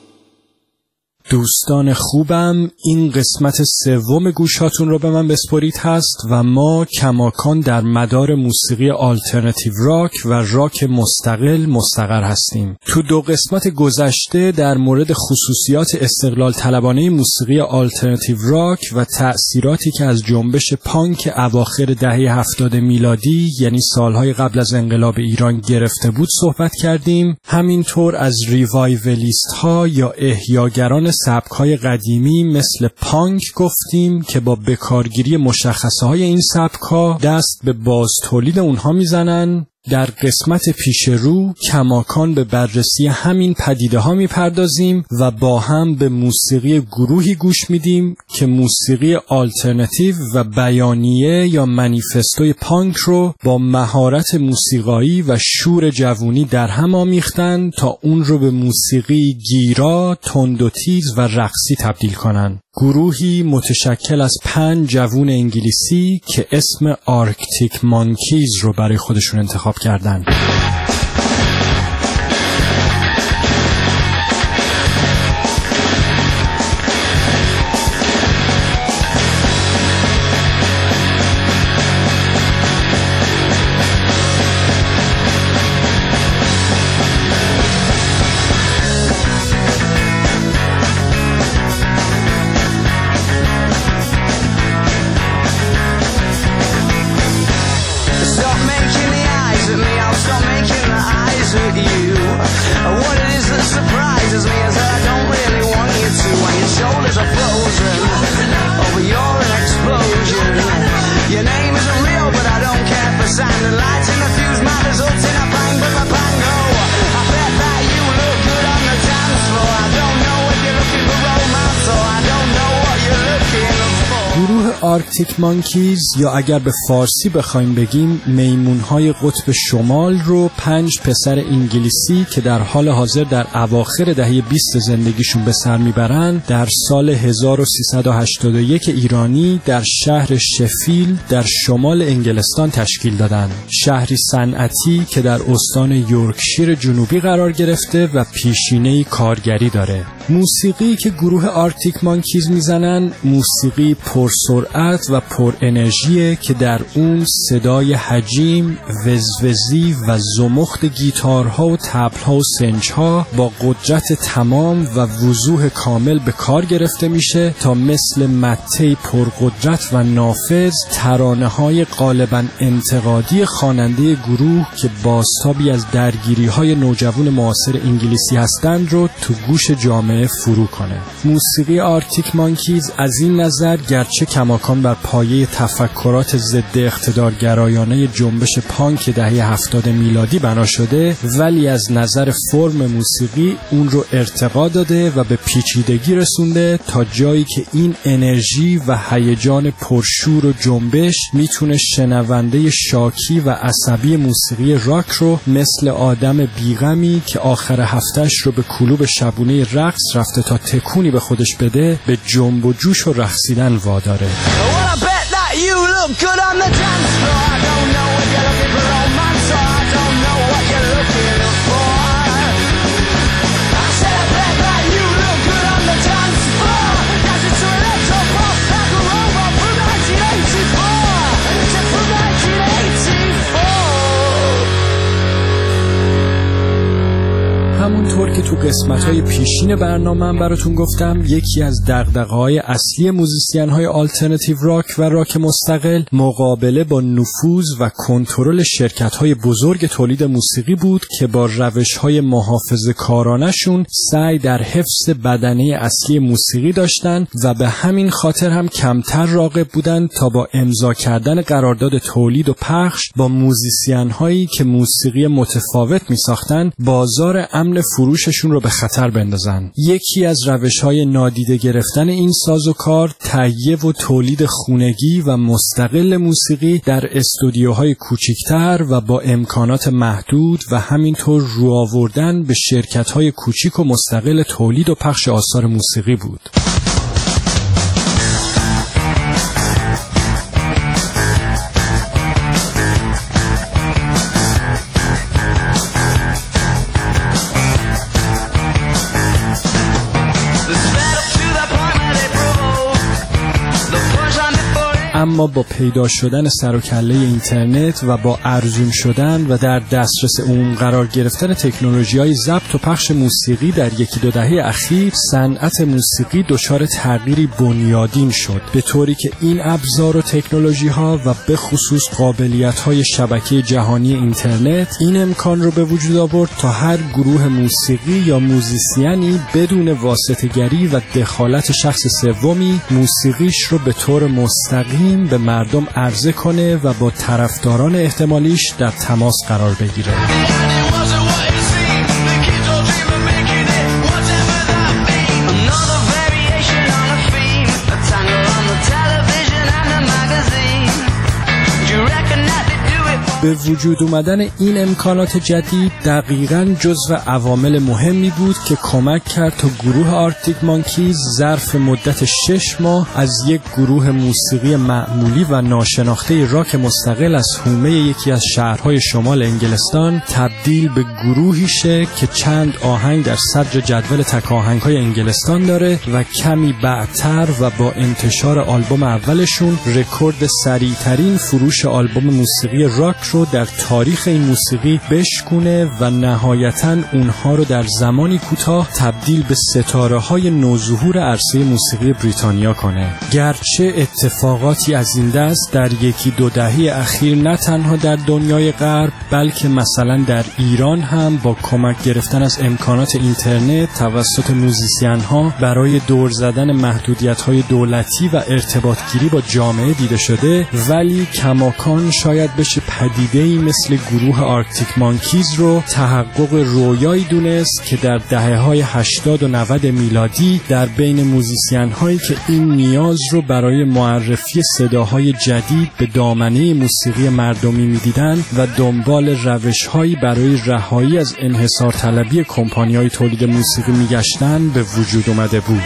دوستان خوبم، این قسمت سوم گوشهاتون رو به من بسپارید هست و ما کماکان در مدار موسیقی آلترناتیو راک و راک مستقل مستقر هستیم. تو دو قسمت گذشته در مورد خصوصیات استقلال طلبانه موسیقی آلترناتیو راک و تأثیراتی که از جنبش پانک اواخر دهه هفتاد میلادی یعنی سالهای قبل از انقلاب ایران گرفته بود صحبت کردیم. همینطور از ریوایولیست ها یا احیاگران سبک‌های قدیمی مثل پانک گفتیم که با بکارگیری مشخصه‌های این سبک‌ها دست به باز تولید اونها میزنن، در قسمت پیش رو کماکان به بررسی همین پدیده ها میپردازیم و با هم به موسیقی گروهی گوش میدیم که موسیقی آلترناتیو و بیانیه یا منیفستوی پانک رو با مهارت موسیقایی و شور جوونی در هم آمیختن تا اون رو به موسیقی گیرا، تند و تیز و رقصی تبدیل کنن. گروهی متشکل از پنج جوون انگلیسی که اسم آرکتیک مانکیز رو برای خودشون انتخاب کردن. آرکتیک مانکیز یا اگر به فارسی بخوایم بگیم میمونهای قطب شمال رو پنج پسر انگلیسی که در حال حاضر در اواخر دهه بیست زندگیشون به سر میبرن در سال هزار و سیصد و هشتاد و یک ایرانی در شهر شفیلد در شمال انگلستان تشکیل دادن. شهری صنعتی که در استان یورکشیر جنوبی قرار گرفته و پیشینه کارگری داره. موسیقی که گروه آرکتیک مانکیز میزنن موسیقی پرسرعت و پر انرژیه که در اون صدای حجیم، وزوزی و زمخت گیتارها و طبل‌ها و سنج‌ها با قدرت تمام و وضوح کامل به کار گرفته میشه تا مثل مته پرقدرت و نافذ ترانه‌های غالباً انتقادی خواننده گروه که بازتابی از درگیری‌های نوجوان معاصر انگلیسی هستند رو تو گوش جامعه فرو کنه. موسیقی آرکتیک مانکیز از این نظر گرچه کماکان بر پایه تفکرات ضد اقتدارگرایانه جنبش پانک دهه هفتاد میلادی بنا شده، ولی از نظر فرم موسیقی اون رو ارتقا داده و به پیچیدگی رسونده تا جایی که این انرژی و هیجان پرشور و جنبش میتونه شنونده شاکی و عصبی موسیقی راک رو مثل آدم بیغمی که آخر هفتهش رو به کلوب شبونه رقص رفته تا تکونی به خودش بده به جنب و جوش و رقصیدن واداره. همونطور که تو قسمت‌های پیشین برنامه‌ام براتون گفتم، یکی از دغدغه‌های اصلی موزیسین‌های آلترناتیو راک و راک مستقل مقابله با نفوذ و کنترل شرکت‌های بزرگ تولید موسیقی بود که با روش‌های محافظه‌کارانه‌شون سعی در حفظ بدنه اصلی موسیقی داشتن و به همین خاطر هم کمتر راغب بودن تا با امضا کردن قرارداد تولید و پخش با موزیسین‌هایی که موسیقی متفاوت می‌ساختن بازار امن فروششون رو به خطر بندازن. یکی از روش‌های نادیده گرفتن این سازوکار تهیه و تولید خونگی و مستقل موسیقی در استودیوهای کوچکتر و با امکانات محدود و همینطور رو آوردن به شرکت‌های کوچیک و مستقل تولید و پخش آثار موسیقی بود. اما با پیدا شدن سر و کله اینترنت و با ارزون شدن و در دسترس عموم قرار گرفتن تکنولوژی‌های ضبط و پخش موسیقی در یکی دو دهه اخیر، صنعت موسیقی دچار تغییری بنیادین شد، به طوری که این ابزار و تکنولوژی‌ها و به خصوص قابلیت‌های شبکه جهانی اینترنت این امکان رو به وجود آورد تا هر گروه موسیقی یا موزیسیانی بدون واسطه‌گری و دخالت شخص سومی موسیقیش رو به طور مستقیم به مردم عرضه کنه و با طرفداران احتمالیش در تماس قرار بگیره. به وجود اومدن این امکانات جدید دقیقاً جزو عوامل مهمی بود که کمک کرد تا گروه آرکتیک مانکیز ظرف مدت شش ماه از یک گروه موسیقی معمولی و ناشناخته راک مستقل از حومه یکی از شهرهای شمال انگلستان تبدیل به گروهی شه که چند آهنگ در صدر جدول تک آهنگ‌های انگلستان داره و کمی بعدتر و با انتشار آلبوم اولشون رکورد سریعترین فروش آلبوم موسیقی راک رو در تاریخ این موسیقی بشکونه و نهایتاً اونها رو در زمانی کوتاه تبدیل به ستاره‌های نوظهور عرصه موسیقی بریتانیا کنه. گرچه اتفاقاتی از این دست در یکی دو دهه اخیر نه تنها در دنیای غرب بلکه مثلا در ایران هم با کمک گرفتن از امکانات اینترنت توسط موزیسین‌ها برای دور زدن محدودیت‌های دولتی و ارتباطگیری با جامعه دیده شده، ولی کماکان شاید بشه پدیده‌ای مثل گروه آرکتیک مانکیز رو تحقق رویایی دونست که در دهه‌های هشتاد و نود میلادی در بین موزیسین‌هایی که این نیاز رو برای معرفی صداهای جدید به دامنه موسیقی مردمی می‌دیدن و دنبال روش‌هایی برای رهایی از انحصار طلبی کمپانی‌های تولید موسیقی می‌گشتن به وجود اومده بود.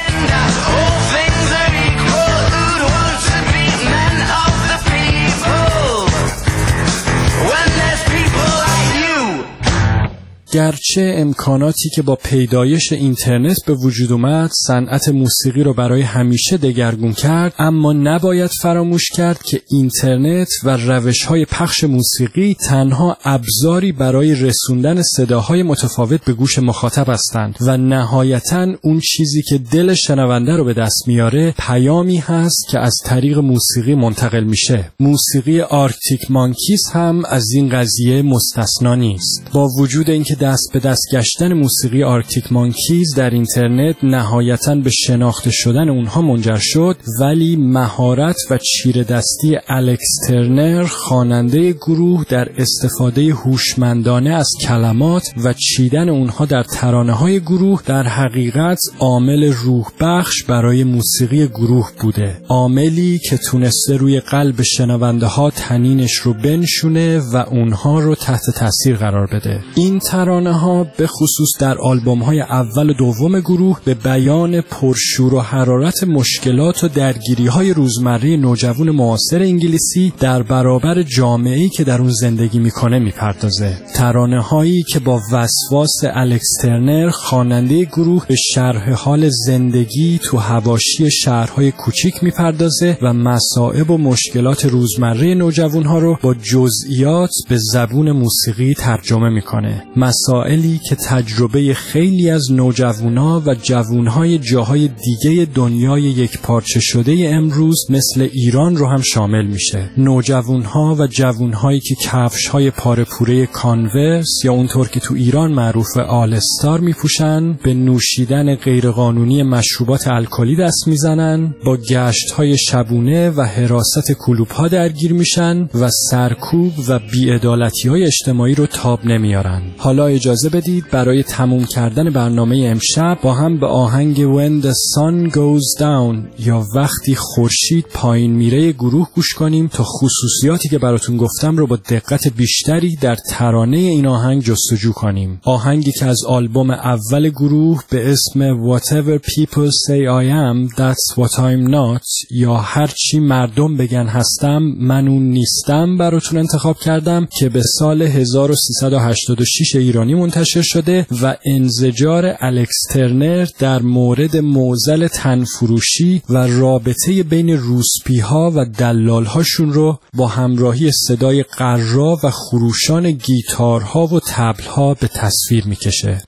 گرچه امکاناتی که با پیدایش اینترنت به وجود اومد صنعت موسیقی رو برای همیشه دگرگون کرد، اما نباید فراموش کرد که اینترنت و روش‌های پخش موسیقی تنها ابزاری برای رسوندن صداهای متفاوت به گوش مخاطب هستند و نهایتاً اون چیزی که دل شنونده رو به دست میاره پیامی هست که از طریق موسیقی منتقل میشه. موسیقی آرکتیک مانکیز هم از این قضیه مستثنا نیست. با وجود اینکه دست به دست گشتن موسیقی آرکتیک مانکیز در اینترنت نهایتاً به شناخته شدن اونها منجر شد، ولی مهارت و چیره دستی الکس ترنر خواننده گروه در استفاده هوشمندانه از کلمات و چیدن اونها در ترانه‌های گروه در حقیقت عامل روح بخش برای موسیقی گروه بوده، عاملی که تونسته روی قلب شنونده ها تنینش رو بنشونه و اونها رو تحت تاثیر قرار بده. این ترانه ها به خصوص در آلبوم های اول و دوم گروه به بیان پرشور و حرارت مشکلات و درگیری های روزمره نوجوان معاصر انگلیسی در برابر جامعه‌ای که در اون زندگی میکنه میپردازه. ترانه هایی که با وسواس الکس ترنر خواننده گروه به شرح حال زندگی تو حواشی شهرهای کوچیک میپردازه و مصائب و مشکلات روزمره نوجوان ها رو با جزئیات به زبون موسیقی ترجمه میکنه. مسائلی که تجربه خیلی از نوجوانا و جوانهای جاهای دیگه دنیای یک پارچه شده امروز مثل ایران رو هم شامل میشه. نوجوانها و جوانهایی که کفش‌های پاره پوره کانورس یا اونطور که تو ایران معروف آل استار میپوشن، به نوشیدن غیرقانونی مشروبات الکلی دست میزنن، با گشت‌های شبونه و حراست کلوب‌ها درگیر میشن و سرکوب و بی‌عدالتی‌های اجتماعی رو تاب نمیارن. حالا اجازه بدید برای تموم کردن برنامه امشب با هم به آهنگ When the Sun Goes Down یا وقتی خورشید پایین میره گروه گوش کنیم تا خصوصیاتی که براتون گفتم رو با دقت بیشتری در ترانه این آهنگ جستجو کنیم. آهنگی که از آلبوم اول گروه به اسم Whatever People Say I Am That's What I'm Not یا هرچی مردم بگن هستم من اون نیستم براتون انتخاب کردم که به سال هزار و سیصد و هشتاد و شش ایرانی منتشر شده و انزجار الکس ترنر در مورد معضل تنفروشی و رابطه بین روسپی‌ها و دلال‌هاشون رو با همراهی صدای قرا و خروشان گیتارها و طبل‌ها به تصویر می‌کشه.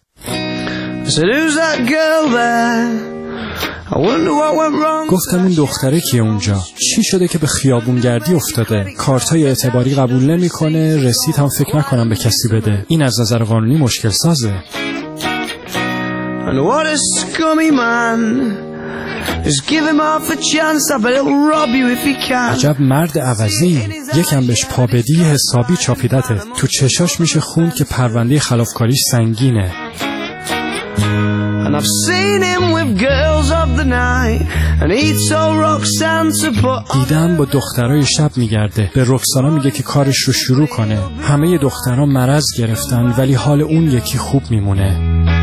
گفتم اون دختره کیه اونجا؟ چی شده که به خیابونگردی افتاده؟ کارتای اعتباری قبول نمیکنه، رسید هم فکر نکنم به کسی بده. این از نظر قانونی مشکل سازه. And what a scummy man Just give him half a chance, I bet he'll rob you if he can. عجب مرد عوضی. یکم بهش پابدی حسابی چاپیدته. تو چشاش میشه خوند که پرونده خلافکاریش سنگینه. And I've seen him with girls of the night and he'd tell Roxanne to put. دیدم با دخترای شب میگرده. به رکسانا میگه که کارش رو شروع کنه. همه دخترها مرض گرفتن ولی حال اون یکی خوب میمونه.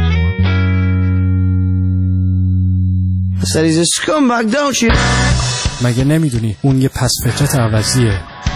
I said he's a scumbag, don't you? مگه نمیدونی اون یه پس فطرت عوضیه.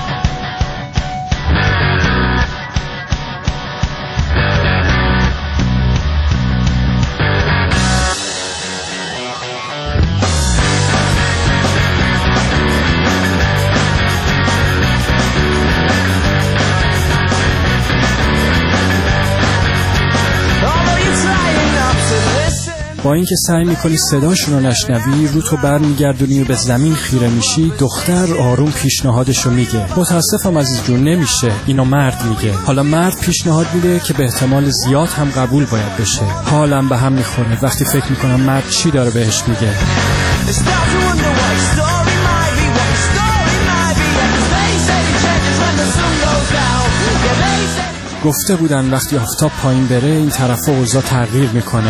با اینکه سعی میکنی صداشون رو نشنوی، رو تو بر میگردونی و به زمین خیره میشی، دختر آروم پیشنهادشو میگه. متاسفم عزیز جون نمیشه، اینو مرد میگه. حالا مرد پیشنهاد میده که به احتمال زیاد هم قبول باید بشه. حالم به هم میخوره وقتی فکر میکنم مرد چی داره بهش میگه. گفته بودن وقتی آفتاب پایین بره این طرفا اوضاع تغییر میکنه.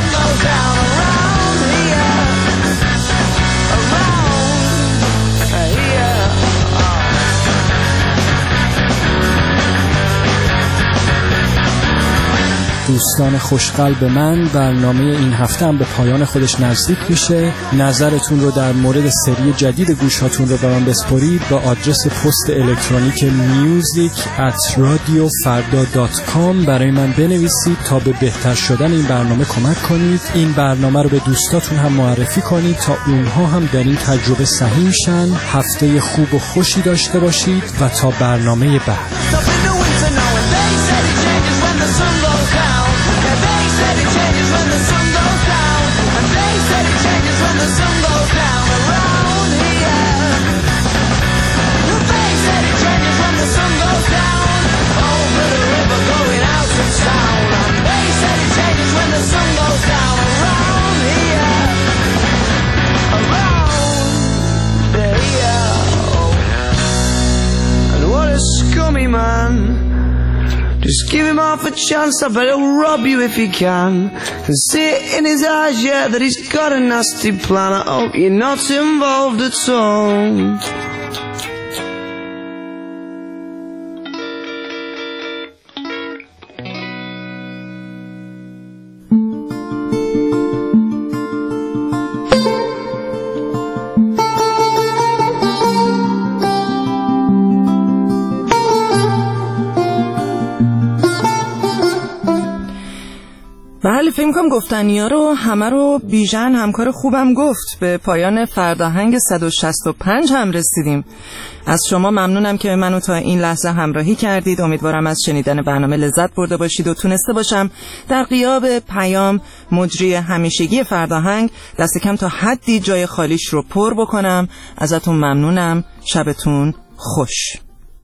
دوستان خوشقلب من، برنامه این هفته هم به پایان خودش نزدیک میشه. نظرتون رو در مورد سری جدید گوشاتون رو به من بسپرید با آدرس پست الکترونیک میوزیک ات رادیو فردا دات کام برای من بنویسید تا به بهتر شدن این برنامه کمک کنید. این برنامه رو به دوستاتون هم معرفی کنید تا اونها هم در این تجربه سهیم شن. هفته خوب و خوشی داشته باشید و تا برنامه بعد. Just give him half a chance, I bet he'll rob you if he can. And see it in his eyes, yeah, that he's got a nasty plan. I hope you're not involved at all. بله فکر کنم گفتنی ها رو همه رو بیژن همکار خوبم گفت. به پایان فرداهنگ صد و شصت و پنج هم رسیدیم. از شما ممنونم که منو تا این لحظه همراهی کردید. امیدوارم از شنیدن برنامه لذت برده باشید و تونسته باشم در غیاب پیام مجری همیشگی فرداهنگ دست کم تا حدی جای خالیش رو پر بکنم. ازتون ممنونم. شبتون خوش.